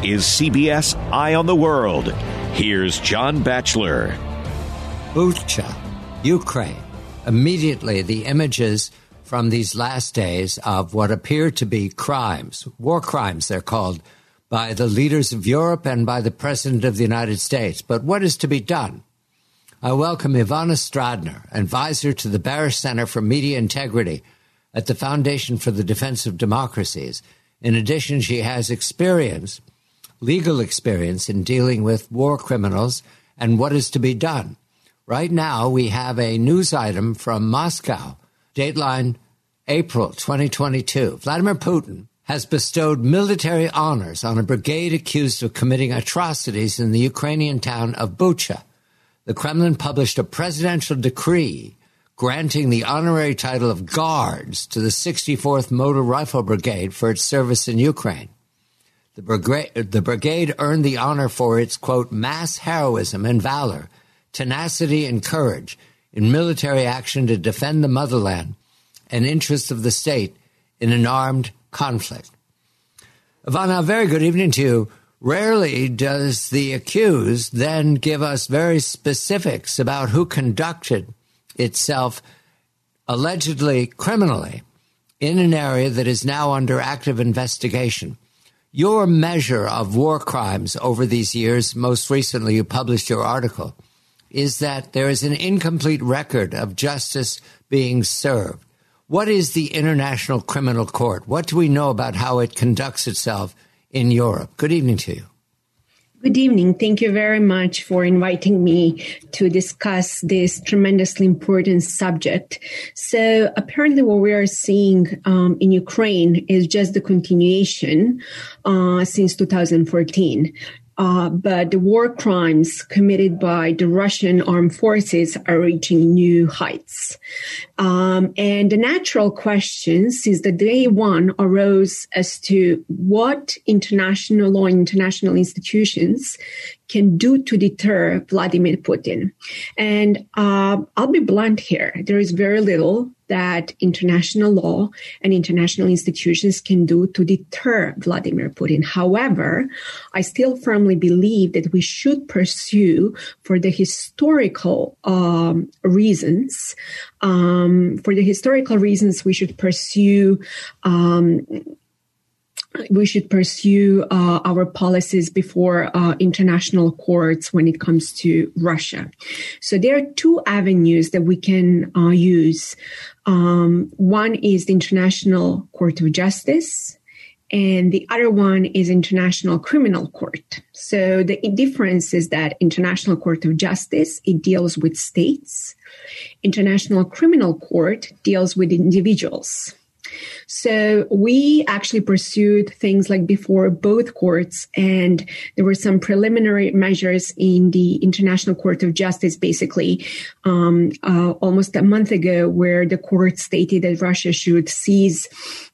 is CBS Eye on the World. Here's John Batchelor. Bucha, Ukraine. Immediately, the images from these last days of what appear to be crimes, war crimes they're called, by the leaders of Europe and by the President of the United States. But what is to be done? I welcome Ivana Stradner, advisor to the Barish Center for Media Integrity at the Foundation for the Defense of Democracies. In addition, she has experience, legal experience, in dealing with war criminals and what is to be done. Right now, we have a news item from Moscow, Dateline, April 2022. Vladimir Putin has bestowed military honors on a brigade accused of committing atrocities in the Ukrainian town of Bucha. The Kremlin published a presidential decree granting the honorary title of Guards to the 64th Motor Rifle Brigade for its service in Ukraine. The brigade earned the honor for its, quote, mass heroism and valor, tenacity and courage in military action to defend the motherland and interests of the state in an armed conflict. Ivana, very good evening to you. Rarely does the accused then give us very specifics about who conducted itself allegedly criminally in an area that is now under active investigation. Your measure of war crimes over these years, most recently you published your article, is that there is an incomplete record of justice being served. What is the International Criminal Court? What do we know about how it conducts itself in Europe? Good evening to you. Good evening. Thank you very much for inviting me to discuss this tremendously important subject. So apparently what we are seeing in Ukraine is just the continuation since 2014. But the war crimes committed by the Russian armed forces are reaching new heights. And the natural question since the day one arose as to what international law and international institutions can do to deter Vladimir Putin. And I'll be blunt here. There is very little that international law and international institutions can do to deter Vladimir Putin. However, I still firmly believe that we should pursue, for the historical reasons, we should pursue our policies before international courts when it comes to Russia. So there are two avenues that we can use. One is the International Court of Justice, and the other one is International Criminal Court. So the difference is that International Court of Justice, it deals with states. International Criminal Court deals with individuals. So we actually pursued things like before both courts, and there were some preliminary measures in the International Court of Justice, basically almost a month ago, where the court stated that Russia should cease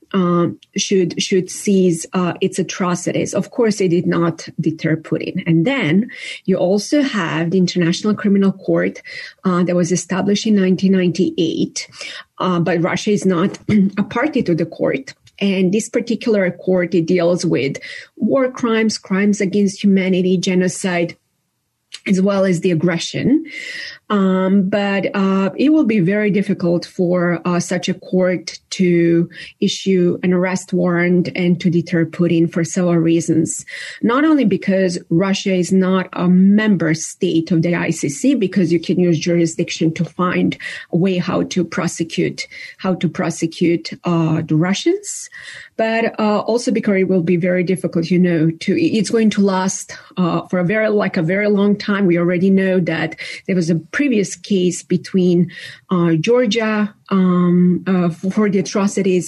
its atrocities. Of course, it did not deter Putin. And then you also have the International Criminal Court that was established in 1998, but Russia is not a party to the court. And this particular court, it deals with war crimes, crimes against humanity, genocide, as well as the aggression. But it will be very difficult for such a court to issue an arrest warrant and to deter Putin for several reasons. Not only because Russia is not a member state of the ICC, because you can use jurisdiction to find a way how to prosecute the Russians, but also because it will be very difficult, it's going to last for a very long time. We already know that there was a previous case between Georgia for the atrocities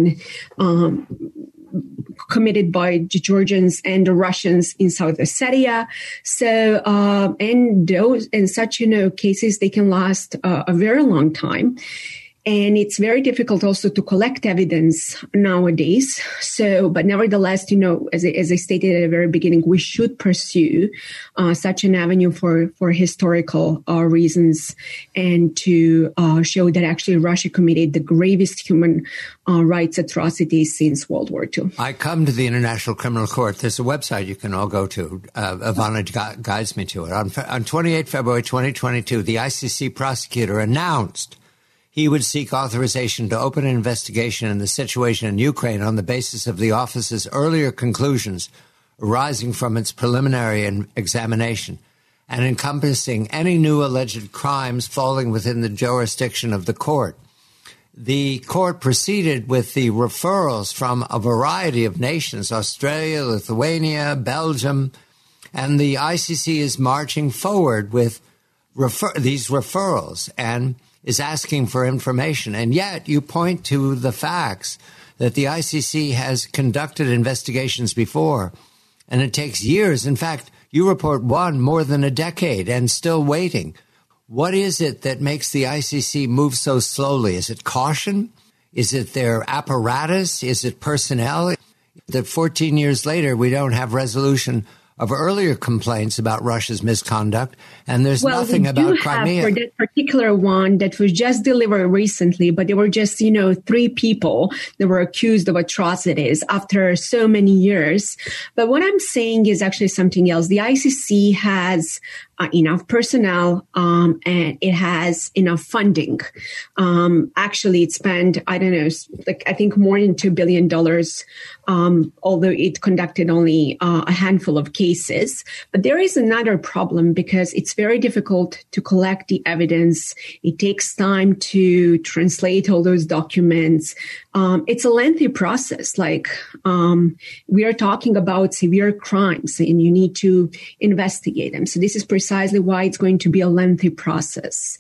committed by the Georgians and the Russians in South Ossetia. So, and such cases, they can last a very long time. And it's very difficult also to collect evidence nowadays. So, but nevertheless, as I stated at the very beginning, we should pursue such an avenue for historical reasons, and to show that actually Russia committed the gravest human rights atrocities since World War II. I come to the International Criminal Court. There's a website you can all go to. Ivana guides me to it. On 28 February 2022, the ICC prosecutor announced he would seek authorization to open an investigation in the situation in Ukraine on the basis of the office's earlier conclusions arising from its preliminary examination and encompassing any new alleged crimes falling within the jurisdiction of the court. The court proceeded with the referrals from a variety of nations, Australia, Lithuania, Belgium, and the ICC is marching forward with these referrals and is asking for information. And yet you point to the facts that the ICC has conducted investigations before, and it takes years. In fact, you report one more than a decade and still waiting. What is it that makes the ICC move so slowly? Is it caution? Is it their apparatus? Is it personnel? That 14 years later, we don't have resolution of earlier complaints about Russia's misconduct, and there's nothing about Crimea. For that particular one that was just delivered recently, but there were just, 3 people that were accused of atrocities after so many years. But what I'm saying is actually something else. The ICC has enough personnel, and it has enough funding. Actually, it spent, I think more than $2 billion, although it conducted only a handful of cases. But there is another problem, because it's very difficult to collect the evidence. It takes time to translate all those documents. It's a lengthy process. We are talking about severe crimes, and you need to investigate them. So this is precisely why it's going to be a lengthy process.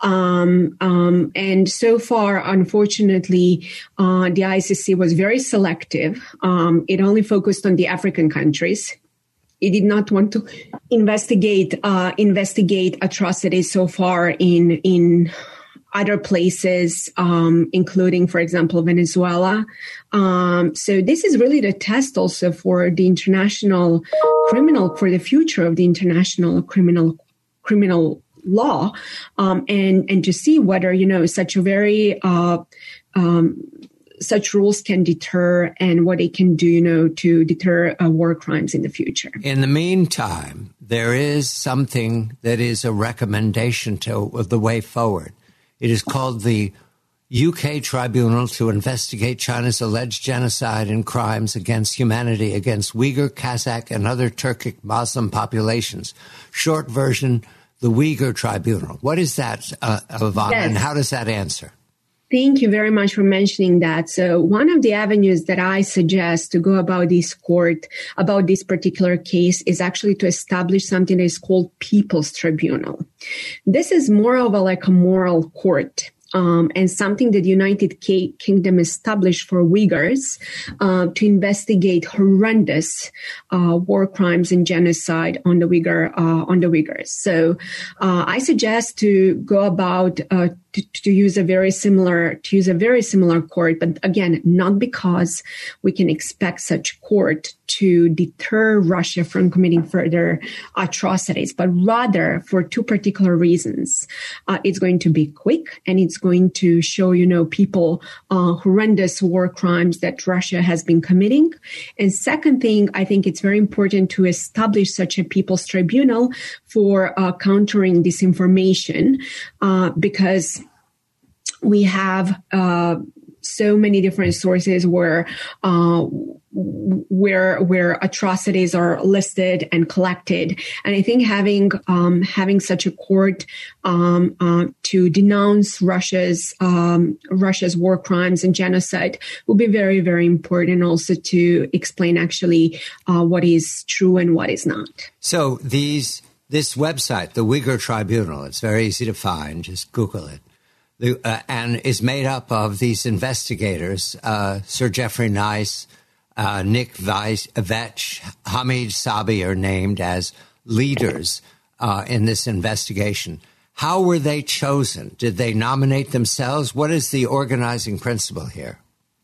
And so far, unfortunately, the ICC was very selective. It only focused on the African countries. It did not want to investigate atrocities so far in other places, including, for example, Venezuela. So this is really the test also for the for the future of the international criminal law, and to see whether, such rules can deter, and what they can do, to deter war crimes in the future. In the meantime, there is something that is a recommendation of the way forward. It is called the UK Tribunal to investigate China's alleged genocide and crimes against humanity against Uyghur, Kazakh, and other Turkic Muslim populations. Short version, the Uyghur Tribunal. What is that, Ivana, yes. And how does that answer? Thank you very much for mentioning that. So one of the avenues that I suggest to go about this particular case, is actually to establish something that is called People's Tribunal. This is more of a moral court. And something that the United Kingdom established for Uyghurs to investigate horrendous war crimes and genocide on the Uyghurs. So I suggest to go about to use a very similar court, but again, not because we can expect such court to deter Russia from committing further atrocities, but rather for 2 particular reasons. It's going to be quick, and it's going to show, people horrendous war crimes that Russia has been committing. And second thing, I think it's very important to establish such a People's Tribunal for countering disinformation, because we have so many different sources where atrocities are listed and collected, and I think having such a court to denounce Russia's war crimes and genocide will be very, very important. Also to explain actually what is true and what is not. So this website, the Uyghur Tribunal, it's very easy to find. Just Google it. And is made up of these investigators, Sir Jeffrey Nice, Nick Vetch, Hamid Sabi are named as leaders in this investigation. How were they chosen? Did they nominate themselves? What is the organizing principle here?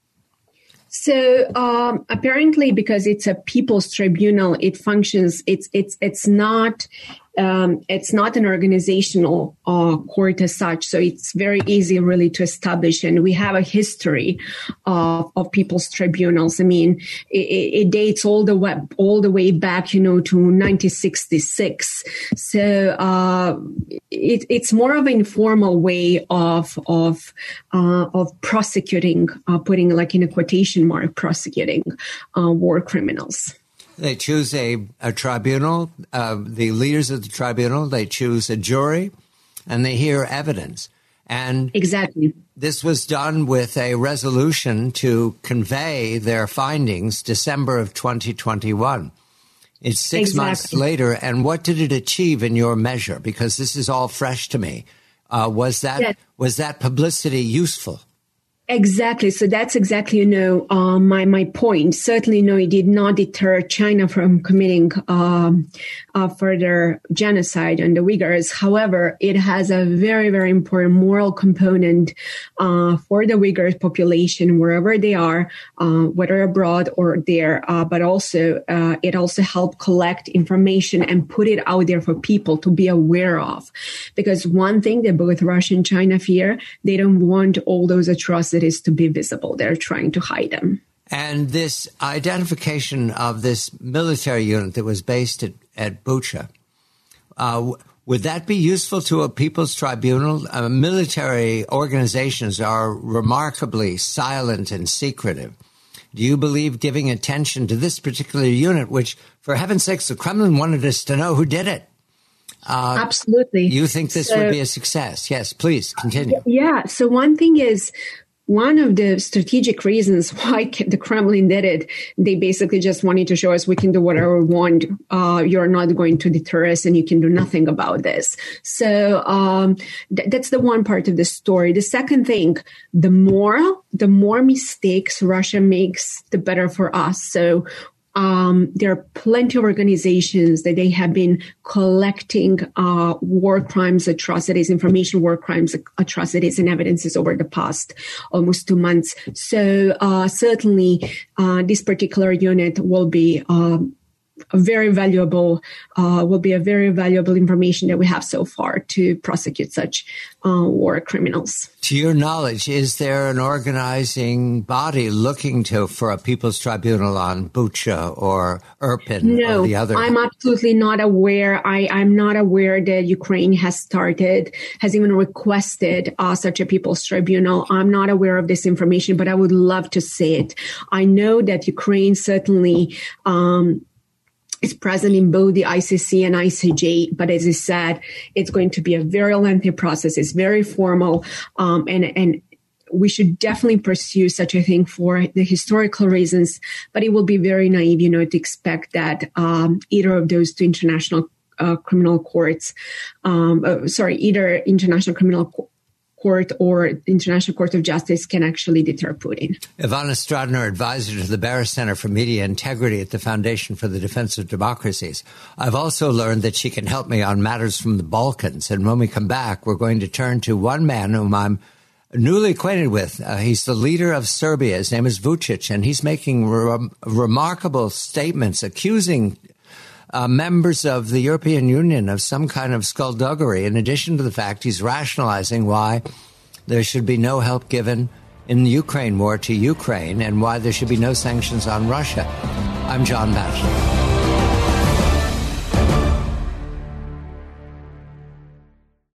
So apparently, because it's a people's tribunal, it functions. It's not an organizational court as such. So it's very easy, really, to establish. And we have a history of people's tribunals. I mean, it dates all the way back, to 1966. So it's more of an informal way of prosecuting, putting like in a quotation mark, prosecuting war criminals. They choose a tribunal, the leaders of the tribunal, they choose a jury, and they hear evidence. And exactly, this was done with a resolution to convey their findings December of 2021. It's six months later, and what did it achieve in your measure? Because this is all fresh to me. Was that publicity useful? Exactly. So that's exactly, my point. Certainly, it did not deter China from committing further genocide on the Uyghurs. However, it has a very, very important moral component for the Uyghur population, wherever they are, whether abroad or there. But also, it also helped collect information and put it out there for people to be aware of. Because one thing that both Russia and China fear, they don't want all those atrocities to be visible. They're trying to hide them. And this identification of this military unit that was based at Bucha, would that be useful to a people's tribunal? Military organizations are remarkably silent and secretive. Do you believe giving attention to this particular unit, which, for heaven's sakes, the Kremlin wanted us to know who did it? Absolutely. You think this would be a success? Yes, please continue. Yeah. So one thing is, one of the strategic reasons why the Kremlin did it, they basically just wanted to show us we can do whatever we want. You're not going to deter us and you can do nothing about this. So that's the one part of the story. The second thing, the more mistakes Russia makes, the better for us. So there are plenty of organizations that they have been collecting war crimes, atrocities, information war crimes, atrocities, and evidences over the past almost 2 months. So certainly this particular unit will be a very valuable information that we have so far to prosecute such war criminals. To your knowledge, is there an organizing body looking for a people's tribunal on Bucha or Irpin or the other? No, I'm absolutely not aware. I'm not aware that Ukraine has even requested such a people's tribunal. I'm not aware of this information, but I would love to see it. I know that Ukraine certainly is present in both the ICC and ICJ. But as I said, it's going to be a very lengthy process. It's very formal. And we should definitely pursue such a thing for the historical reasons. But it will be very naive, to expect that either of those two international criminal courts, either International Criminal Court or International Court of Justice can actually deter Putin. Ivana Stradner, advisor to the Barra Center for Media Integrity at the Foundation for the Defense of Democracies. I've also learned that she can help me on matters from the Balkans. And when we come back, we're going to turn to one man whom I'm newly acquainted with. He's the leader of Serbia. His name is Vučić, and he's making remarkable statements accusing members of the European Union of some kind of skullduggery, in addition to the fact he's rationalizing why there should be no help given in the Ukraine war to Ukraine and why there should be no sanctions on Russia. I'm John Batchelor.